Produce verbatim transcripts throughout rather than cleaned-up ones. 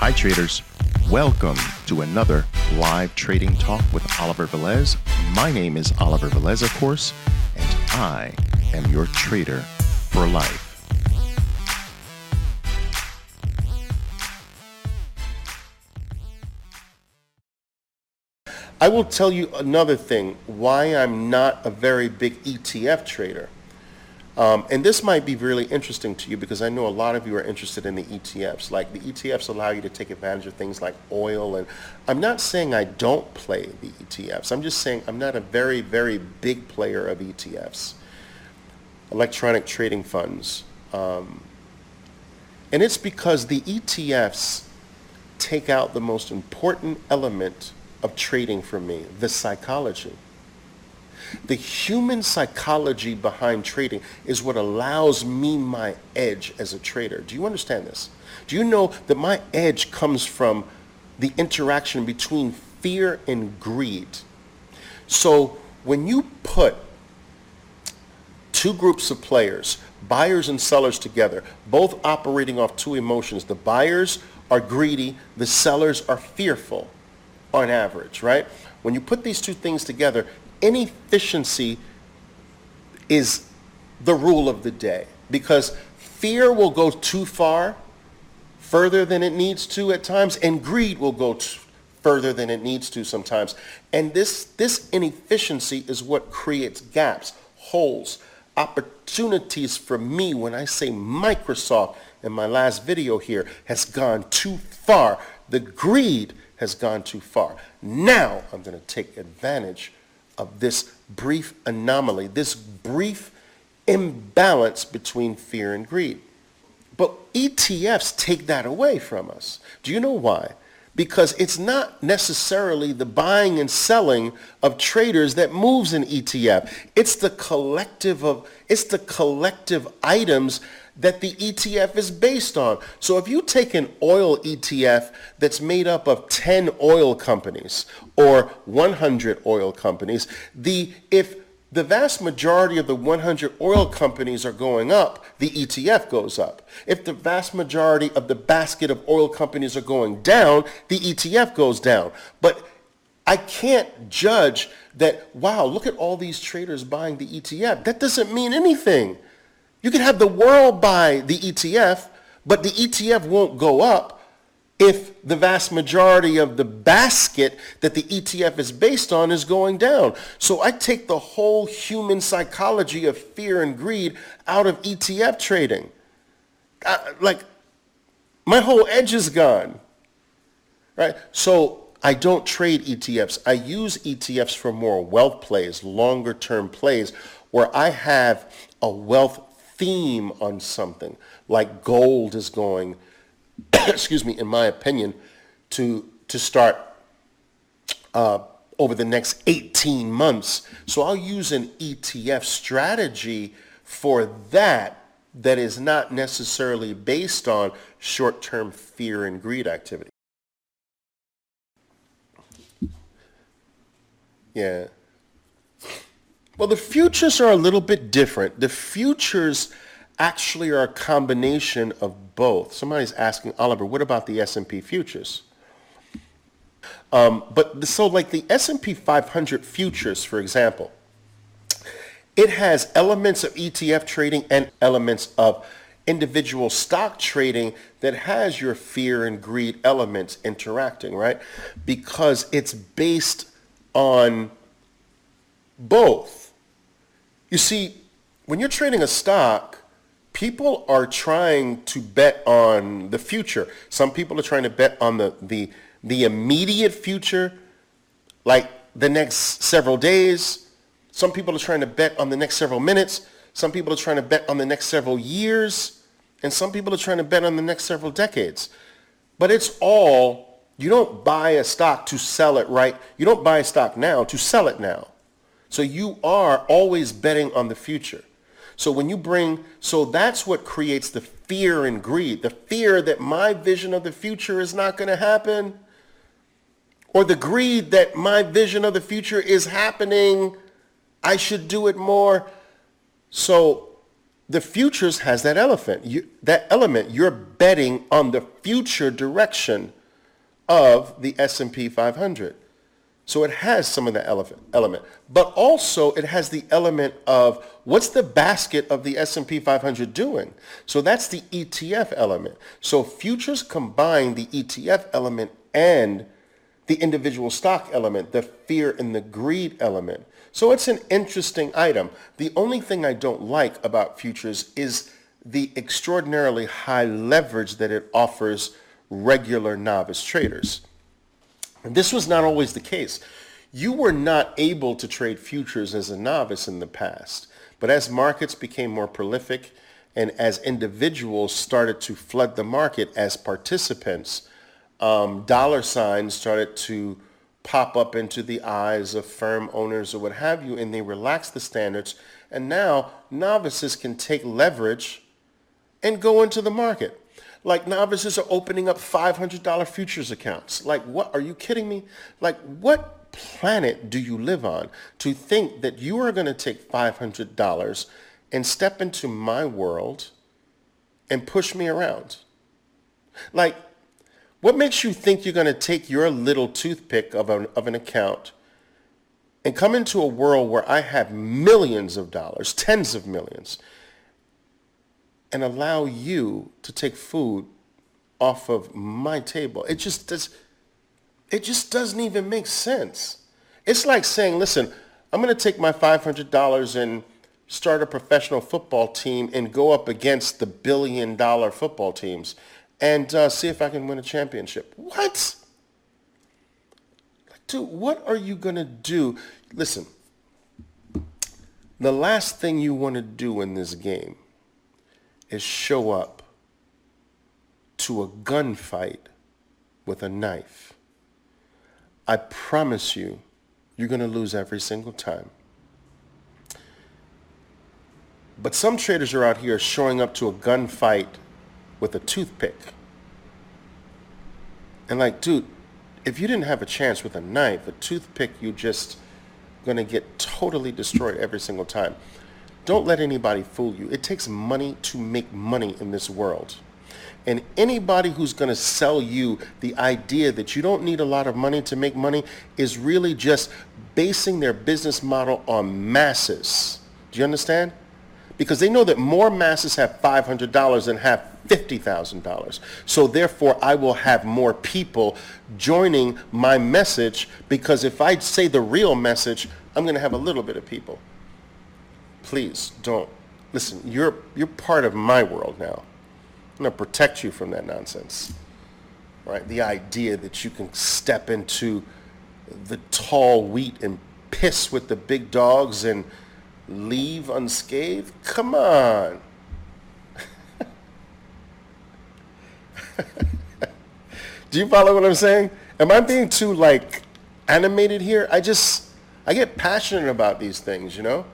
Hi traders, welcome to another live trading talk with Oliver Velez. My name is Oliver Velez, of course, and I am your trader for life. I will tell you another thing, why I'm not a very big E T F trader. Um, and this might be really interesting to you because I know a lot of you are interested in the E T Fs. Like the E T Fs allow you to take advantage of things like oil. And I'm not saying I don't play the E T Fs. I'm just saying I'm not a very, very big player of E T Fs, electronic trading funds. Um, and it's because the E T Fs take out the most important element of trading for me, the psychology. The human psychology behind trading is what allows me my edge as a trader. Do you understand this? Do you know that my edge comes from the interaction between fear and greed? So when you put two groups of players, buyers and sellers together, both operating off two emotions, the buyers are greedy, the sellers are fearful on average, right? When you put these two things together, inefficiency is the rule of the day because fear will go too far, further than it needs to at times, and greed will go t- further than it needs to sometimes. And this, this inefficiency is what creates gaps, holes, opportunities for me. When I say Microsoft in my last video here has gone too far, the greed has gone too far. Now I'm going to take advantage of this brief anomaly, this brief imbalance between fear and greed. But E T Fs take that away from us. Do you know why? Because it's not necessarily the buying and selling of traders that moves an E T F. It's the collective of, it's the collective items that the E T F is based on. So if you take an oil E T F that's made up of ten oil companies or one hundred oil companies, the if the vast majority of the one hundred oil companies are going up, the E T F goes up. If the vast majority of the basket of oil companies are going down, the E T F goes down. But I can't judge that, wow, look at all these traders buying the E T F. That doesn't mean anything. You can have the world buy the E T F, but the E T F won't go up if the vast majority of the basket that the E T F is based on is going down. So I take the whole human psychology of fear and greed out of E T F trading. I, like, my whole edge is gone, right? So I don't trade E T Fs. I use E T Fs for more wealth plays, longer term plays, where I have a wealth theme on something, like gold is going, excuse me, in my opinion, to to start uh, over the next eighteen months. So I'll use an E T F strategy for that that is not necessarily based on short-term fear and greed activity. Yeah. Well, the futures are a little bit different. The futures actually are a combination of both. Somebody's asking, Oliver, what about the S and P futures? Um, but so like the S and P five hundred futures, for example, it has elements of E T F trading and elements of individual stock trading that has your fear and greed elements interacting, right? Because it's based on both. You see, when you're trading a stock, people are trying to bet on the future. Some people are trying to bet on the, the, the immediate future, like the next several days. Some people are trying to bet on the next several minutes. Some people are trying to bet on the next several years. And some people are trying to bet on the next several decades. But it's all, you don't buy a stock to sell it right. You don't buy a stock now to sell it now. So you are always betting on the future. So when you bring, so that's what creates the fear and greed, the fear that my vision of the future is not going to happen, or the greed that my vision of the future is happening, I should do it more. So The futures has that elephant. You, that element, you're betting on the future direction of the S and P five hundred. So it has some of the elephant element, but also it has the element of what's the basket of the S and P five hundred doing? So that's the E T F element. So futures combine the E T F element and the individual stock element, the fear and the greed element. So it's an interesting item. The only thing I don't like about futures is the extraordinarily high leverage that it offers regular novice traders. And this was not always the case. You were not able to trade futures as a novice in the past. But as markets became more prolific and as individuals started to flood the market as participants, um, dollar signs started to pop up into the eyes of firm owners or what have you, and they relaxed the standards. And now novices can take leverage and go into the market. Like novices are opening up five hundred dollars futures accounts. Like, what? Are you kidding me? Like, what planet do you live on to think that you are going to take five hundred dollars and step into my world and push me around? Like, what makes you think you're going to take your little toothpick of an, of an account and come into a world where I have millions of dollars, tens of millions, and allow you to take food off of my table? It just does, it just doesn't even make sense. It's like saying, listen, I'm going to take my five hundred dollars and start a professional football team and go up against the billion dollar football teams and uh, see if I can win a championship. What? Like, dude, what are you going to do? Listen, the last thing you want to do in this game is show up to a gunfight with a knife. I promise you, you're going to lose every single time. But some traders are out here showing up to a gunfight with a toothpick. And like, dude, if you didn't have a chance with a knife, a toothpick, you just going to get totally destroyed every single time. Don't let anybody fool you. It takes money to make money in this world. And anybody who's going to sell you the idea that you don't need a lot of money to make money is really just basing their business model on masses. Do you understand? Because they know that more masses have five hundred dollars than have fifty thousand dollars. So therefore, I will have more people joining my message, because if I say the real message, I'm going to have a little bit of people. Please don't. Listen, you're you're part of my world now. I'm going to protect you from that nonsense. Right? The idea that you can step into the tall wheat and piss with the big dogs and leave unscathed? Come on. Do you follow what I'm saying? Am I being too, like, animated here? I just, I get passionate about these things, you know?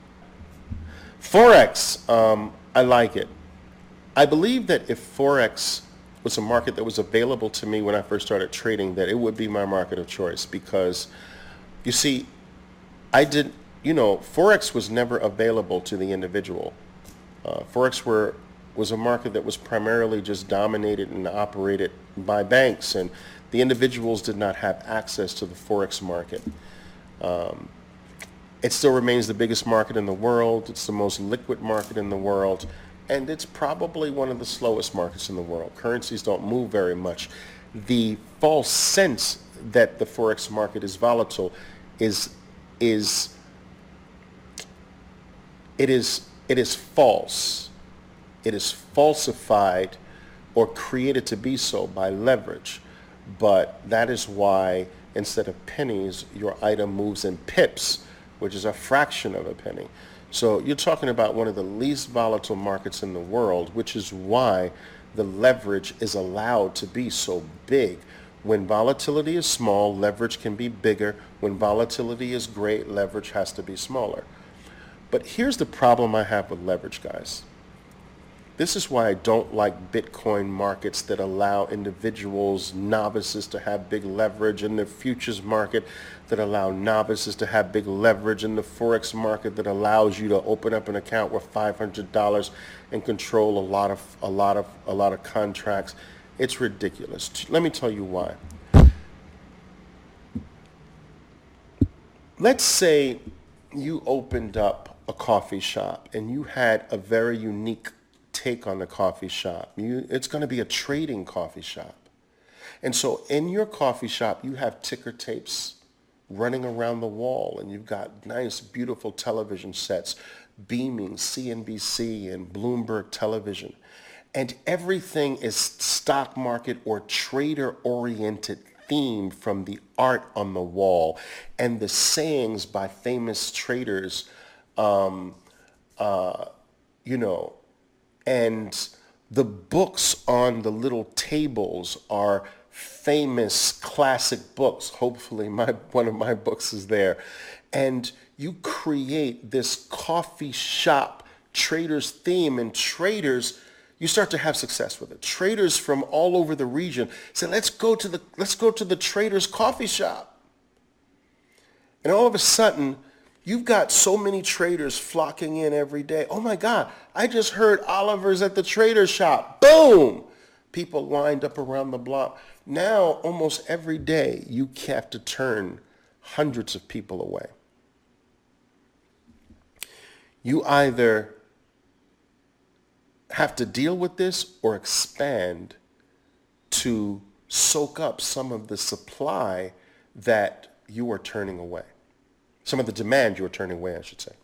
Forex, um, I like it. I believe that if Forex was a market that was available to me when I first started trading, that it would be my market of choice, because, you see, I did, you know, Forex was never available to the individual. Uh, Forex were, was a market that was primarily just dominated and operated by banks, and the individuals did not have access to the Forex market. Um, it still remains the biggest market in the world. It's the most liquid market in the world, and it's probably one of the slowest markets in the world. Currencies don't move very much. The false sense that the Forex market is volatile is is It is, it is false. It is falsified or created to be so by leverage. But that is why instead of pennies, your item moves in pips, which is a fraction of a penny. So you're talking about one of the least volatile markets in the world, which is why the leverage is allowed to be so big. When volatility is small, leverage can be bigger. When volatility is great, leverage has to be smaller. But here's the problem I have with leverage, guys. This is why I don't like Bitcoin markets that allow individuals, novices, to have big leverage, in the futures market that allow novices to have big leverage, in the Forex market that allows you to open up an account with five hundred dollars and control a lot of a lot of a lot of contracts. It's ridiculous. Let me tell you why. Let's say you opened up a coffee shop and you had a very unique take on the coffee shop. You, it's going to be a trading coffee shop. And so in your coffee shop, you have ticker tapes running around the wall, and you've got nice, beautiful television sets beaming C N B C and Bloomberg television. And everything is stock market or trader-oriented theme, from the art on the wall and the sayings by famous traders, um, uh, you know, and the books on the little tables are famous classic books. Hopefully my one of my books is there. And you create this coffee shop traders theme, and traders, you start to have success with it. Traders from all over the region say, let's go to the let's go to the traders coffee shop. And all of a sudden, you've got so many traders flocking in every day. Oh my God, I just heard Oliver's at the trader shop. Boom! People lined up around the block. Now, almost every day, you have to turn hundreds of people away. You either have to deal with this or expand to soak up some of the supply that you are turning away. Some of the demand you are turning away, I should say.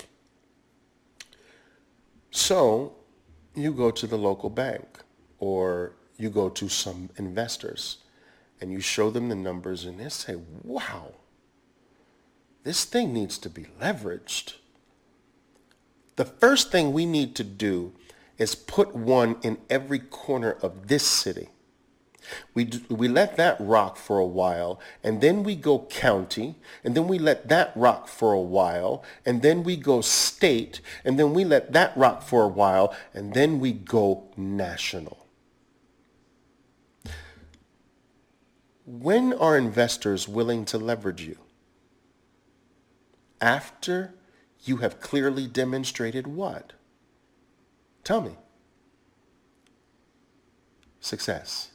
So you go to the local bank, or you go to some investors, and you show them the numbers, and they say, wow, this thing needs to be leveraged. The first thing we need to do is put one in every corner of this city. We, do, we let that rock for a while, and then we go county, and then we let that rock for a while, and then we go state, and then we let that rock for a while, and then we go national. When are investors willing to leverage you? After you have clearly demonstrated what? Tell me. Success.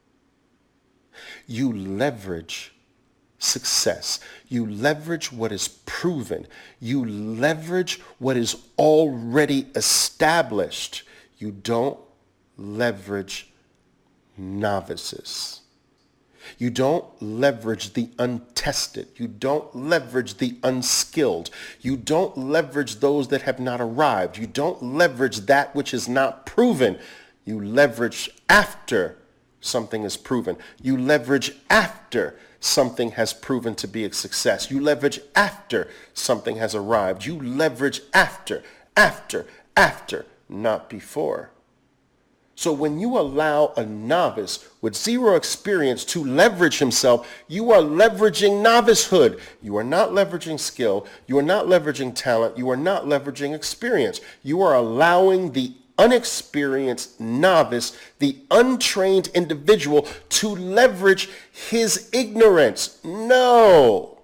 You leverage success. You leverage what is proven. You leverage what is already established. You don't leverage novices. You don't leverage the untested. You don't leverage the unskilled. You don't leverage those that have not arrived. You don't leverage that which is not proven. You leverage after something is proven. You leverage after something has proven to be a success. You leverage after something has arrived. You leverage after, after, after, not before. So when you allow a novice with zero experience to leverage himself, you are leveraging novicehood. You are not leveraging skill. You are not leveraging talent. You are not leveraging experience. You are allowing the unexperienced novice, the untrained individual, to leverage his ignorance. No.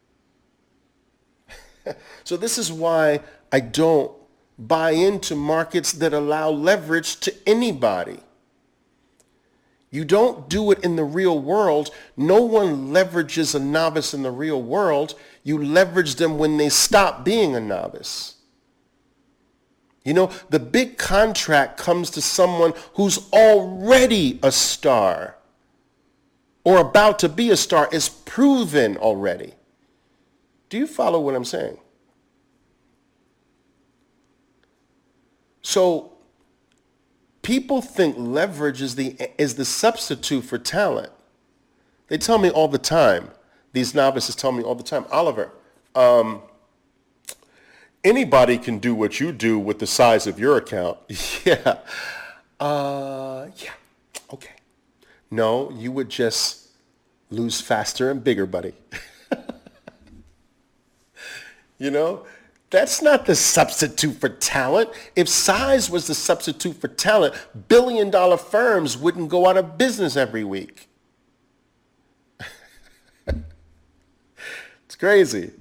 So this is why I don't buy into markets that allow leverage to anybody. You don't do it in the real world. No one leverages a novice in the real world. You leverage them when they stop being a novice. You know, the big contract comes to someone who's already a star or about to be a star, is proven already. Do you follow what I'm saying? So people think leverage is the is the substitute for talent. They tell me all the time, these novices tell me all the time, Oliver, um, anybody can do what you do with the size of your account. yeah. Uh, yeah. Okay. No, you would just lose faster and bigger, buddy. You know? That's not the substitute for talent. If size was the substitute for talent, billion dollar firms wouldn't go out of business every week. It's crazy.